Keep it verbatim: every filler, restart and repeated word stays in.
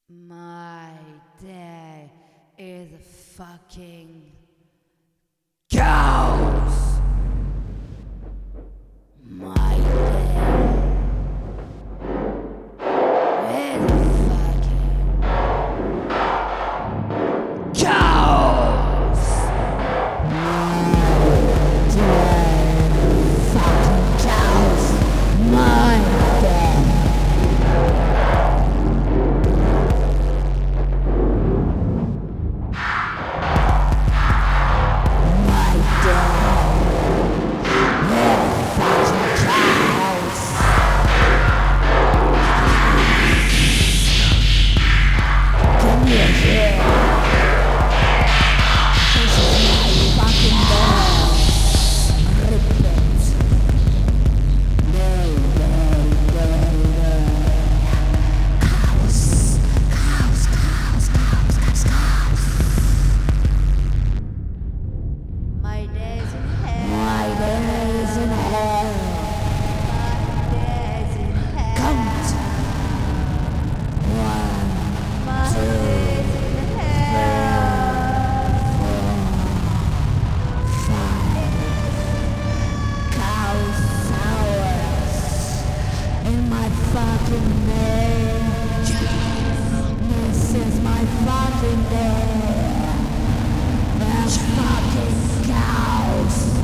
My day is fucking chaos. My day is fucking chaos. My day, fucking chaos. My day. My days in hell. My days in hell. My days in hell. Count. One, my two, days in hell. Three, four, five. Cows hours in my fucking day. This is my fucking day. There's fucking cows.